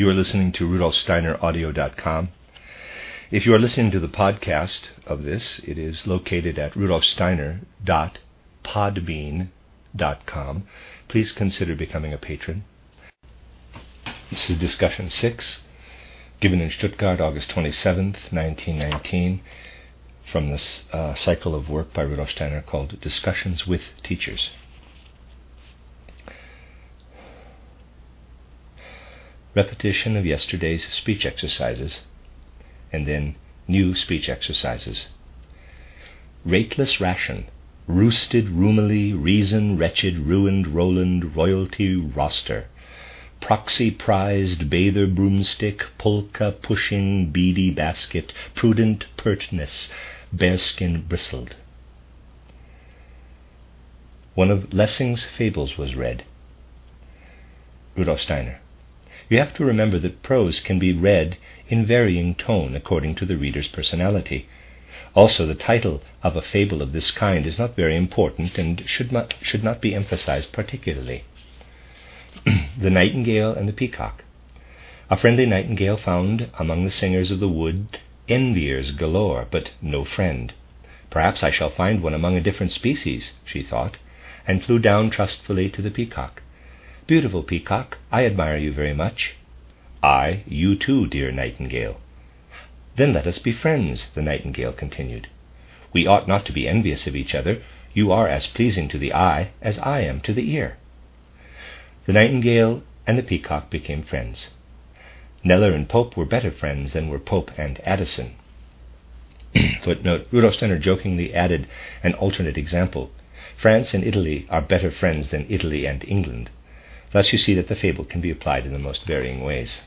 You are listening to RudolfSteinerAudio.com. If you are listening to the podcast of this, it is located at rudolfsteiner.podbean.com. Please consider becoming a patron. This is discussion 6, given in Stuttgart, August 27th, 1919, from this cycle of work by Rudolf Steiner called Discussions with Teachers. Repetition of yesterday's speech exercises, and then new speech exercises. Rateless ration, roosted roomily, reason, wretched, ruined, Roland, royalty, roster, proxy prized, bather, broomstick, polka, pushing, beady basket, prudent pertness, bearskin bristled. One of Lessing's fables was read. Rudolf Steiner. You have to remember that prose can be read in varying tone according to the reader's personality. Also, the title of a fable of this kind is not very important and should not be emphasized particularly. The Nightingale and the Peacock. A friendly nightingale found among the singers of the wood enviers galore, but no friend. Perhaps I shall find one among a different species, she thought, and flew down trustfully to the peacock. Beautiful peacock, I admire you very much. I, you too, dear nightingale. Then let us be friends, the nightingale continued. We ought not to be envious of each other. You are as pleasing to the eye as I am to the ear. The nightingale and the peacock became friends. Kneller and Pope were better friends than were Pope and Addison. Footnote, Rudolf Steiner jokingly added an alternate example. France and Italy are better friends than Italy and England. Thus you see that the fable can be applied in the most varying ways.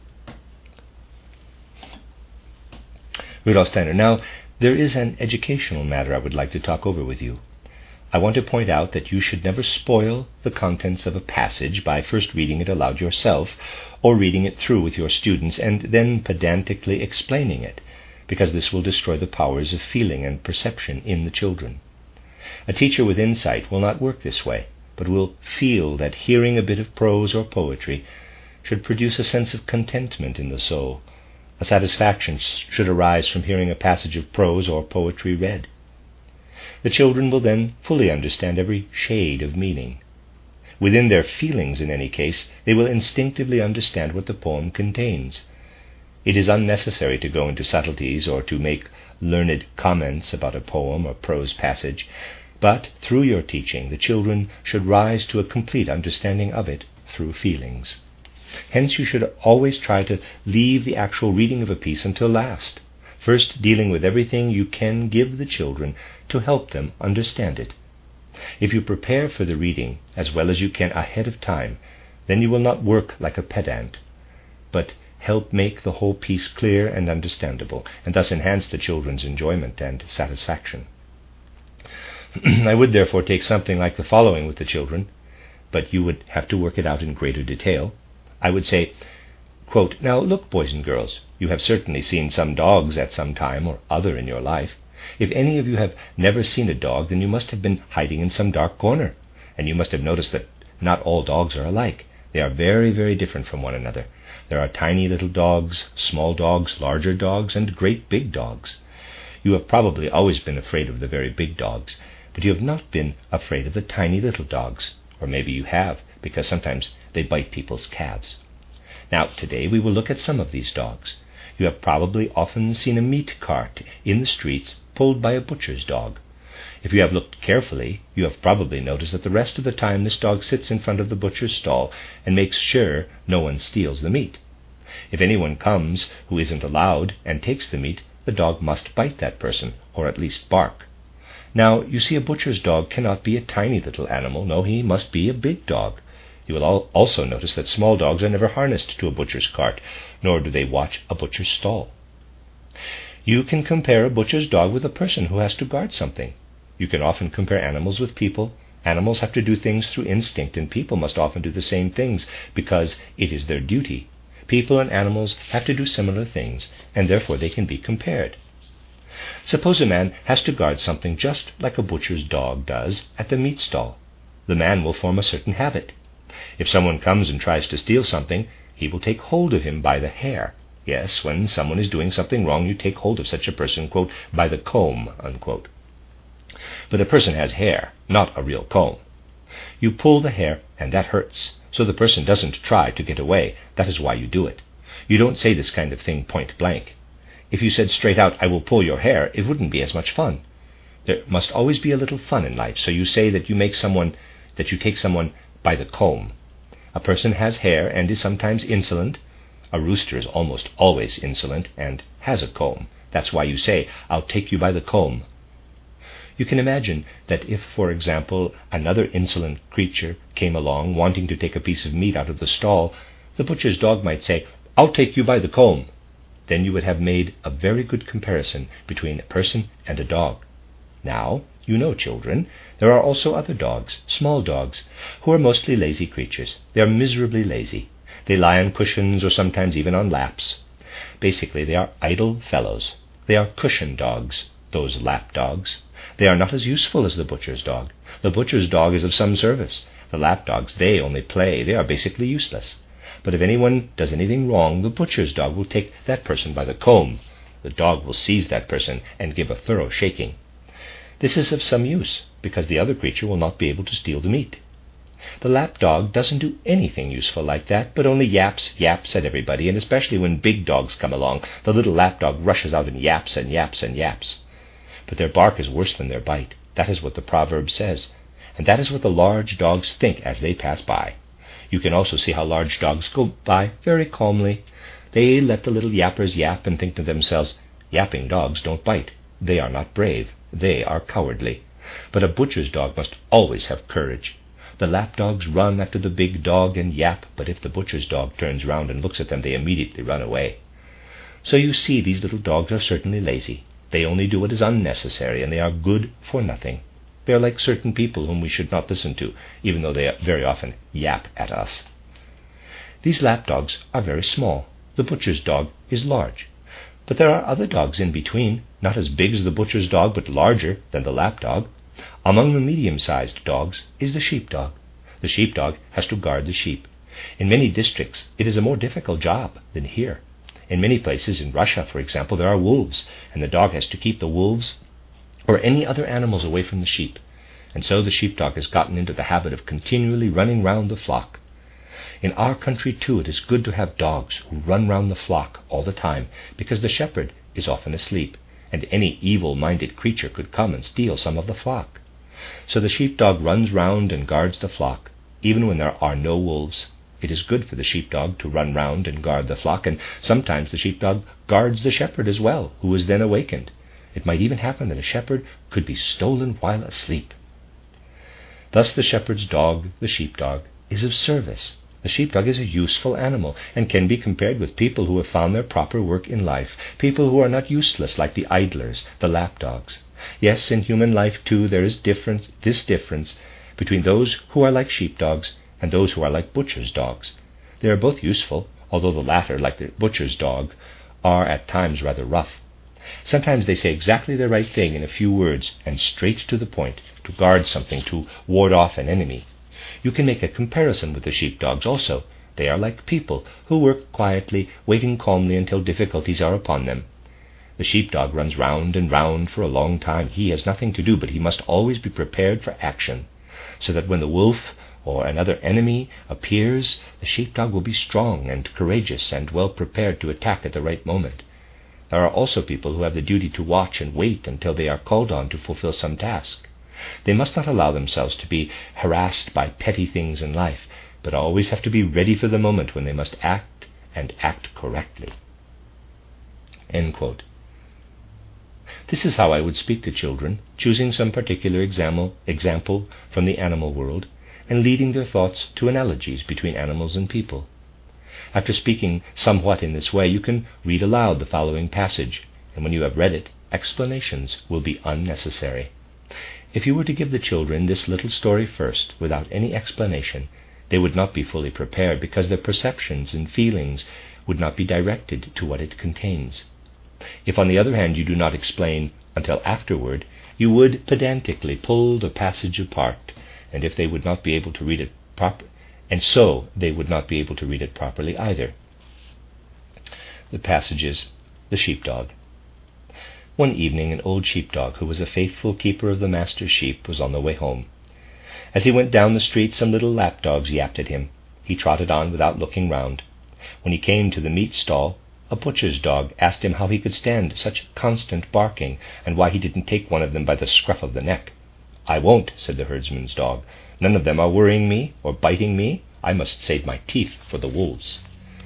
Rudolf Steiner. Now, there is an educational matter I would like to talk over with you. I want to point out that you should never spoil the contents of a passage by first reading it aloud yourself, or reading it through with your students and then pedantically explaining it, because this will destroy the powers of feeling and perception in the children. A teacher with insight will not work this way, but will feel that hearing a bit of prose or poetry should produce a sense of contentment in the soul. A satisfaction should arise from hearing a passage of prose or poetry read. The children will then fully understand every shade of meaning. Within their feelings, in any case, they will instinctively understand what the poem contains. It is unnecessary to go into subtleties or to make learned comments about a poem or prose passage, but through your teaching the children should rise to a complete understanding of it through feelings. Hence you should always try to leave the actual reading of a piece until last, first dealing with everything you can give the children to help them understand it. If you prepare for the reading as well as you can ahead of time, then you will not work like a pedant, but help make the whole piece clear and understandable, and thus enhance the children's enjoyment and satisfaction. I would therefore take something like the following with the children, but you would have to work it out in greater detail. I would say, quote, Now look, boys and girls, you have certainly seen some dogs at some time or other in your life. If any of you have never seen a dog, then you must have been hiding in some dark corner, and you must have noticed that not all dogs are alike. They are very, very different from one another. There are tiny little dogs, small dogs, larger dogs, and great big dogs. You have probably always been afraid of the very big dogs, but you have not been afraid of the tiny little dogs, or maybe you have, because sometimes they bite people's calves. Now, today we will look at some of these dogs. You have probably often seen a meat cart in the streets pulled by a butcher's dog. If you have looked carefully, you have probably noticed that the rest of the time this dog sits in front of the butcher's stall and makes sure no one steals the meat. If anyone comes who isn't allowed and takes the meat, the dog must bite that person, or at least bark. Now, you see, a butcher's dog cannot be a tiny little animal. No, he must be a big dog. You will also notice that small dogs are never harnessed to a butcher's cart, nor do they watch a butcher's stall. You can compare a butcher's dog with a person who has to guard something. You can often compare animals with people. Animals have to do things through instinct, and people must often do the same things because it is their duty. People and animals have to do similar things, and therefore they can be compared. Suppose a man has to guard something just like a butcher's dog does at the meat stall. The man will form a certain habit. If someone comes and tries to steal something, he will take hold of him by the hair. Yes, when someone is doing something wrong, you take hold of such a person, quote, by the comb, unquote. But a person has hair, not a real comb. You pull the hair, and that hurts, so the person doesn't try to get away. That is why you do it. You don't say this kind of thing point blank. If you said straight out, "I will pull your hair," it wouldn't be as much fun. There must always be a little fun in life, so you say that you take someone by the comb. A person has hair and is sometimes insolent. A rooster is almost always insolent and has a comb. That's why you say, "I'll take you by the comb." You can imagine that if, for example, another insolent creature came along wanting to take a piece of meat out of the stall, the butcher's dog might say, "I'll take you by the comb." Then you would have made a very good comparison between a person and a dog. Now, you know, children, there are also other dogs, small dogs, who are mostly lazy creatures. They are miserably lazy. They lie on cushions or sometimes even on laps. Basically, they are idle fellows. They are cushion dogs, those lap dogs. They are not as useful as the butcher's dog. The butcher's dog is of some service. The lap dogs, they only play. They are basically useless. But if anyone does anything wrong, the butcher's dog will take that person by the comb. The dog will seize that person and give a thorough shaking. This is of some use, because the other creature will not be able to steal the meat. The lap dog doesn't do anything useful like that, but only yaps at everybody, and especially when big dogs come along, the little lap dog rushes out and yaps and yaps and yaps. But their bark is worse than their bite. That is what the proverb says, and that is what the large dogs think as they pass by. You can also see how large dogs go by very calmly. They let the little yappers yap and think to themselves, "Yapping dogs don't bite. They are not brave. They are cowardly." But a butcher's dog must always have courage. The lap dogs run after the big dog and yap, but if the butcher's dog turns round and looks at them, they immediately run away. So you see, these little dogs are certainly lazy. They only do what is unnecessary, and they are good for nothing. They are like certain people whom we should not listen to, even though they very often yap at us. These lap dogs are very small. The butcher's dog is large. But there are other dogs in between, not as big as the butcher's dog, but larger than the lap dog. Among the medium-sized dogs is the sheepdog. The sheepdog has to guard the sheep. In many districts, it is a more difficult job than here. In many places, in Russia, for example, there are wolves, and the dog has to keep the wolves or any other animals away from the sheep. And so the sheepdog has gotten into the habit of continually running round the flock. In our country, too, it is good to have dogs who run round the flock all the time, because the shepherd is often asleep, and any evil-minded creature could come and steal some of the flock. So the sheepdog runs round and guards the flock, even when there are no wolves. It is good for the sheepdog to run round and guard the flock, and sometimes the sheepdog guards the shepherd as well, who is then awakened. It might even happen that a shepherd could be stolen while asleep. Thus the shepherd's dog, the sheepdog, is of service. The sheepdog is a useful animal, and can be compared with people who have found their proper work in life, people who are not useless like the idlers, the lapdogs. Yes, in human life, too, there is this difference between those who are like sheepdogs and those who are like butcher's dogs. They are both useful, although the latter, like the butcher's dog, are at times rather rough. Sometimes they say exactly the right thing in a few words and straight to the point, to guard something, to ward off an enemy. You can make a comparison with the sheepdogs also. They are like people who work quietly, waiting calmly until difficulties are upon them. The sheepdog runs round and round for a long time. He has nothing to do, but he must always be prepared for action, so that when the wolf or another enemy appears, the sheepdog will be strong and courageous and well prepared to attack at the right moment. There are also people who have the duty to watch and wait until they are called on to fulfill some task. They must not allow themselves to be harassed by petty things in life, but always have to be ready for the moment when they must act, and act correctly. End quote. This is how I would speak to children, choosing some particular example from the animal world, and leading their thoughts to analogies between animals and people. After speaking somewhat in this way, you can read aloud the following passage, and when you have read it, explanations will be unnecessary. If you were to give the children this little story first, without any explanation, they would not be fully prepared, because their perceptions and feelings would not be directed to what it contains. If, on the other hand, you do not explain until afterward, you would pedantically pull the passage apart, and if they would not be able to read it and so they would not be able to read it properly either. The passage is The Sheepdog. One evening an old sheepdog, who was a faithful keeper of the master's sheep, was on the way home. As he went down the street, some little lapdogs yapped at him. He trotted on without looking round. When he came to the meat stall, a butcher's dog asked him how he could stand such constant barking, and why he didn't take one of them by the scruff of the neck. "I won't," said the herdsman's dog. "None of them are worrying me or biting me. I must save my teeth for the wolves."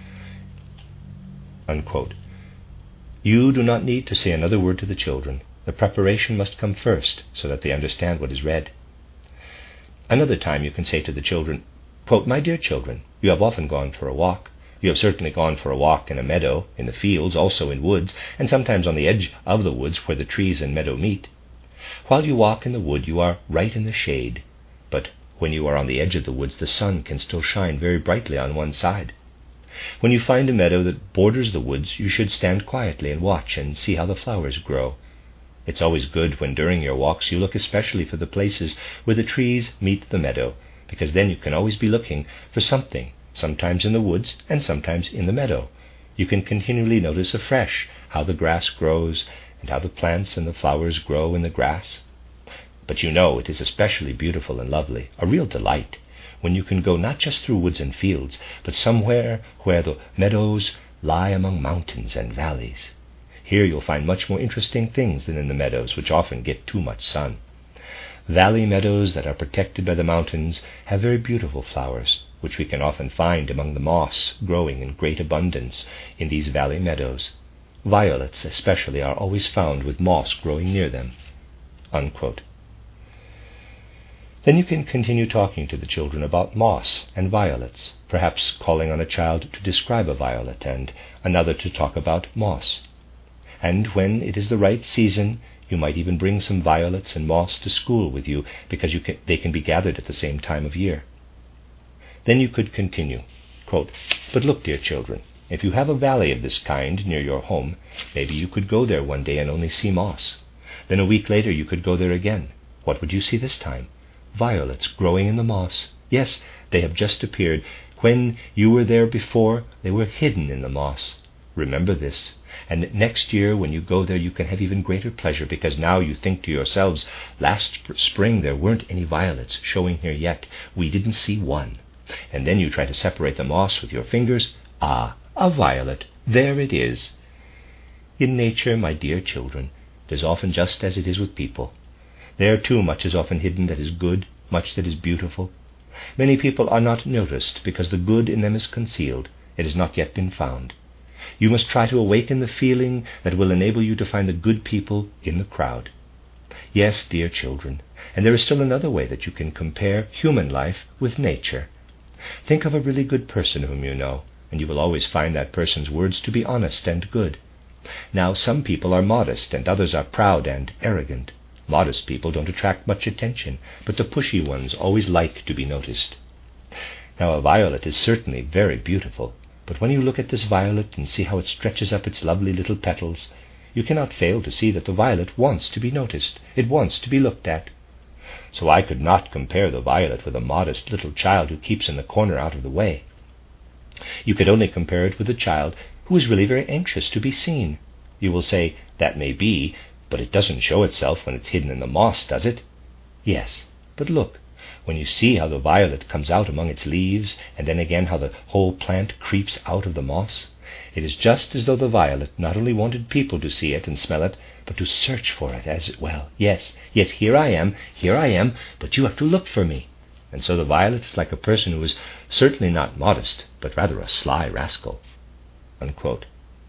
Unquote. You do not need to say another word to the children. The preparation must come first, so that they understand what is read. Another time you can say to the children, quote, "My dear children, you have often gone for a walk. You have certainly gone for a walk in a meadow, in the fields, also in woods, and sometimes on the edge of the woods where the trees and meadow meet. While you walk in the wood, you are right in the shade, but when you are on the edge of the woods, the sun can still shine very brightly on one side. When you find a meadow that borders the woods, you should stand quietly and watch and see how the flowers grow. It's always good when during your walks you look especially for the places where the trees meet the meadow, because then you can always be looking for something, sometimes in the woods and sometimes in the meadow. You can continually notice afresh how the grass grows and how the plants and the flowers grow in the grass. But you know it is especially beautiful and lovely, a real delight, when you can go not just through woods and fields, but somewhere where the meadows lie among mountains and valleys. Here you'll find much more interesting things than in the meadows, which often get too much sun. Valley meadows that are protected by the mountains have very beautiful flowers, which we can often find among the moss growing in great abundance in these valley meadows. Violets especially are always found with moss growing near them." Unquote. Then you can continue talking to the children about moss and violets, perhaps calling on a child to describe a violet and another to talk about moss. And when it is the right season, you might even bring some violets and moss to school with you, because they can be gathered at the same time of year. Then you could continue, quote, "But look, dear children, if you have a valley of this kind near your home, maybe you could go there one day and only see moss. Then a week later you could go there again. What would you see this time? Violets growing in the moss. Yes, they have just appeared. When you were there before, they were hidden in the moss. Remember this, and next year when you go there you can have even greater pleasure, because now you think to yourselves, last spring there weren't any violets showing here yet. We didn't see one. And then you try to separate the moss with your fingers. Ah, a violet. There it is." In nature, my dear children, it is often just as it is with people. There too much is often hidden that is good, much that is beautiful. Many people are not noticed because the good in them is concealed. It has not yet been found. You must try to awaken the feeling that will enable you to find the good people in the crowd. Yes, dear children, and there is still another way that you can compare human life with nature. Think of a really good person whom you know, and you will always find that person's words to be honest and good. Now, some people are modest, and others are proud and arrogant. Modest people don't attract much attention, but the pushy ones always like to be noticed. Now, a violet is certainly very beautiful, but when you look at this violet and see how it stretches up its lovely little petals, you cannot fail to see that the violet wants to be noticed. It wants to be looked at. So I could not compare the violet with a modest little child who keeps in the corner out of the way. You could only compare it with a child who is really very anxious to be seen. You will say, that may be, but it doesn't show itself when it's hidden in the moss, does it? Yes, but look, when you see how the violet comes out among its leaves, and then again how the whole plant creeps out of the moss, it is just as though the violet not only wanted people to see it and smell it, but to search for it as well. Yes, here I am, but you have to look for me. And so the violet is like a person who is certainly not modest, but rather a sly rascal." Unquote.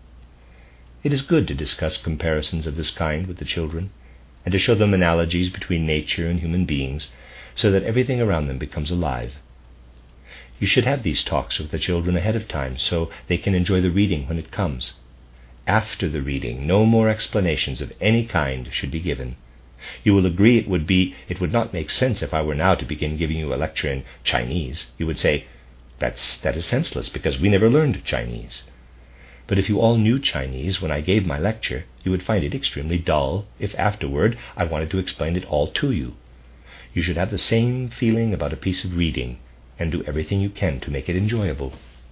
It is good to discuss comparisons of this kind with the children, and to show them analogies between nature and human beings, so that everything around them becomes alive. You should have these talks with the children ahead of time, so they can enjoy the reading when it comes. After the reading, no more explanations of any kind should be given. You will agree it would not make sense if I were now to begin giving you a lecture in Chinese. You would say, that is senseless, because we never learned Chinese. But if you all knew Chinese when I gave my lecture, you would find it extremely dull if afterward I wanted to explain it all to you. You should have the same feeling about a piece of reading. and do everything you can to make it enjoyable.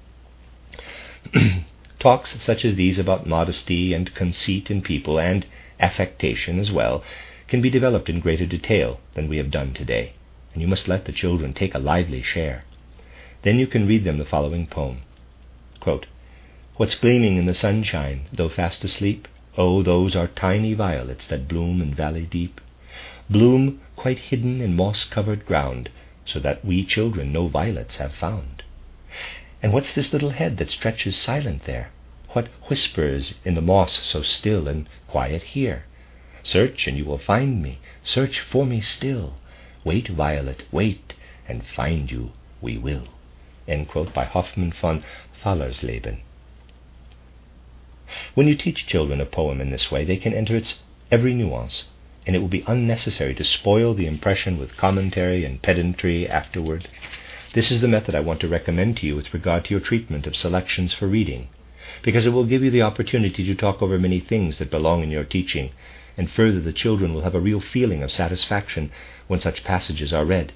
Talks such as these about modesty and conceit in people, and affectation as well, can be developed in greater detail than we have done today, and you must let the children take a lively share. Then you can read them the following poem. Quote, "What's gleaming in the sunshine, though fast asleep? Oh, those are tiny violets that bloom in valley deep. Bloom quite hidden in moss-covered ground, so that we children no violets have found. And what's this little head that stretches silent there? What whispers in the moss so still and quiet here? Search and you will find me, search for me still. Wait, violet, wait, and find you we will." End quote, by Hoffmann von Fallersleben. When you teach children a poem in this way, they can enter its every nuance, and it will be unnecessary to spoil the impression with commentary and pedantry afterward. This is the method I want to recommend to you with regard to your treatment of selections for reading, because it will give you the opportunity to talk over many things that belong in your teaching, and further, the children will have a real feeling of satisfaction when such passages are read.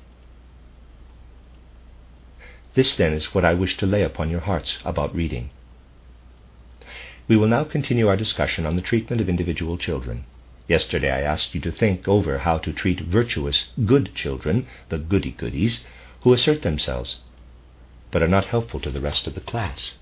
This, then, is what I wish to lay upon your hearts about reading. We will now continue our discussion on the treatment of individual children. Yesterday I asked you to think over how to treat virtuous, good children, the goody-goodies, who assert themselves, but are not helpful to the rest of the class.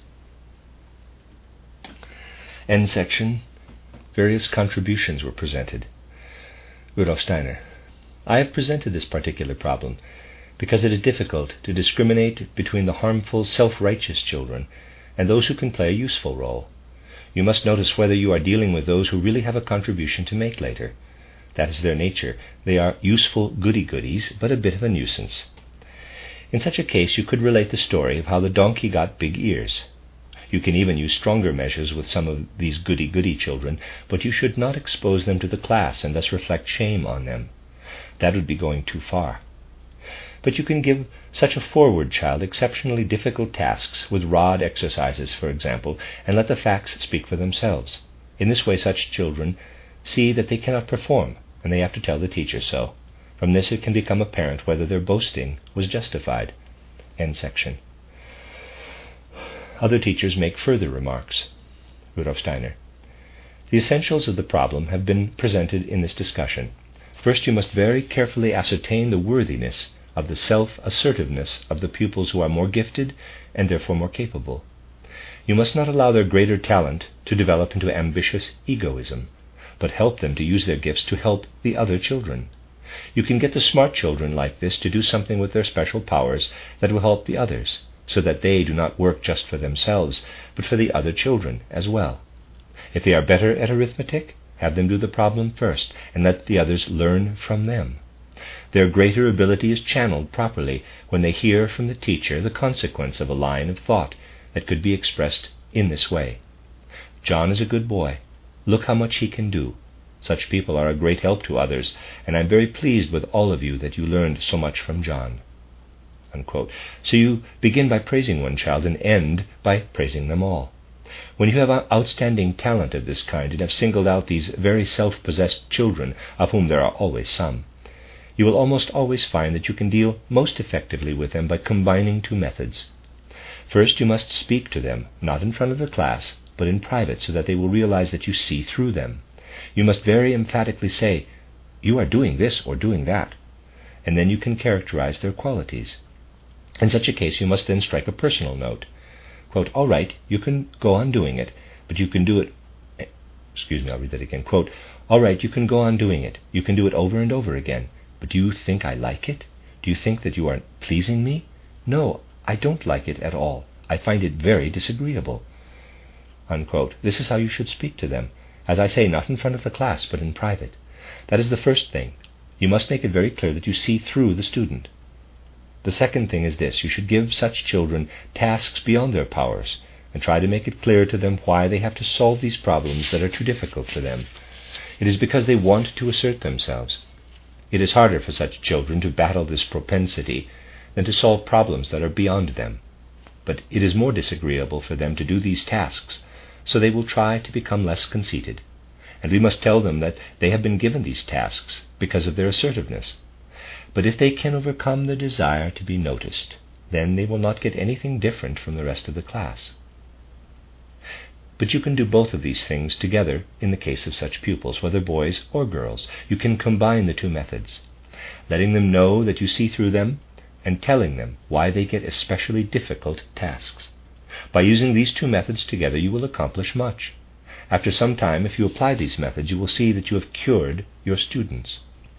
End section. Various contributions were presented. Rudolf Steiner. I have presented this particular problem because it is difficult to discriminate between the harmful, self-righteous children and those who can play a useful role. You must notice whether you are dealing with those who really have a contribution to make later. That is their nature. They are useful goody-goodies, but a bit of a nuisance. In such a case, you could relate the story of how the donkey got big ears. You can even use stronger measures with some of these goody-goody children, but you should not expose them to the class and thus reflect shame on them. That would be going too far. But you can give such a forward child exceptionally difficult tasks, with rod exercises, for example, and let the facts speak for themselves. In this way, such children see that they cannot perform, and they have to tell the teacher so. From this it can become apparent whether their boasting was justified. End section. Other teachers make further remarks. Rudolf Steiner. The essentials of the problem have been presented in this discussion. First, you must very carefully ascertain the worthiness of the self-assertiveness of the pupils who are more gifted and therefore more capable. You must not allow their greater talent to develop into ambitious egoism, but help them to use their gifts to help the other children. You can get the smart children like this to do something with their special powers that will help the others, so that they do not work just for themselves, but for the other children as well. If they are better at arithmetic, have them do the problem first, and let the others learn from them. Their greater ability is channeled properly when they hear from the teacher the consequence of a line of thought that could be expressed in this way. John is a good boy. Look how much he can do. Such people are a great help to others, and I am very pleased with all of you that you learned so much from John. Unquote. So you begin by praising one child and end by praising them all. When you have outstanding talent of this kind and have singled out these very self-possessed children, of whom there are always some, you will almost always find that you can deal most effectively with them by combining two methods. First, you must speak to them, not in front of the class, but in private, so that they will realize that you see through them. You must very emphatically say, "You are doing this or doing that," and then you can characterize their qualities. In such a case, you must then strike a personal note. Quote, "All right, you can go on doing it, but you can do it..." I'll read that again. Quote, "All right, you can go on doing it. You can do it over and over again. But do you think I like it? Do you think that you are pleasing me? No, I don't like it at all. I find it very disagreeable." Unquote. This is how you should speak to them. As I say, not in front of the class, but in private. That is the first thing. You must make it very clear that you see through the student. The second thing is this: you should give such children tasks beyond their powers, and try to make it clear to them why they have to solve these problems that are too difficult for them. It is because they want to assert themselves. It is harder for such children to battle this propensity than to solve problems that are beyond them. But it is more disagreeable for them to do these tasks, so they will try to become less conceited. And we must tell them that they have been given these tasks because of their assertiveness. But if they can overcome the desire to be noticed, then they will not get anything different from the rest of the class. But you can do both of these things together in the case of such pupils, whether boys or girls. You can combine the two methods, letting them know that you see through them and telling them why they get especially difficult tasks. By using these two methods together, you will accomplish much. After some time, if you apply these methods, you will see that you have cured your students.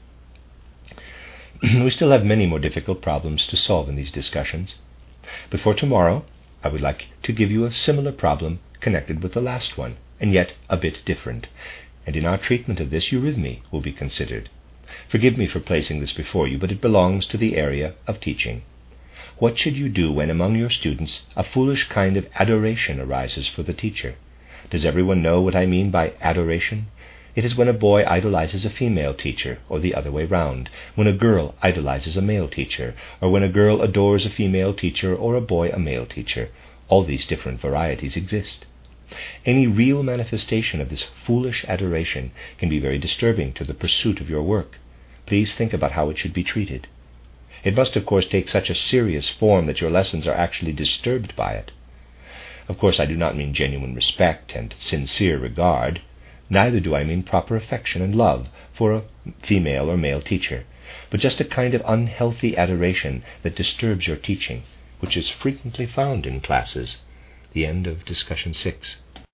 We still have many more difficult problems to solve in these discussions, but for tomorrow I would like to give you a similar problem connected with the last one, and yet a bit different, and in our treatment of this eurythmy will be considered. Forgive me for placing this before you, but it belongs to the area of teaching. What should you do when among your students a foolish kind of adoration arises for the teacher? Does everyone know what I mean by adoration? It is when a boy idolizes a female teacher, or the other way round, when a girl idolizes a male teacher, or when a girl adores a female teacher or a boy a male teacher. All these different varieties exist. Any real manifestation of this foolish adoration can be very disturbing to the pursuit of your work. Please think about how it should be treated. It must, of course, take such a serious form that your lessons are actually disturbed by it. Of course, I do not mean genuine respect and sincere regard. Neither do I mean proper affection and love for a female or male teacher, but just a kind of unhealthy adoration that disturbs your teaching, which is frequently found in classes. The end of discussion 6.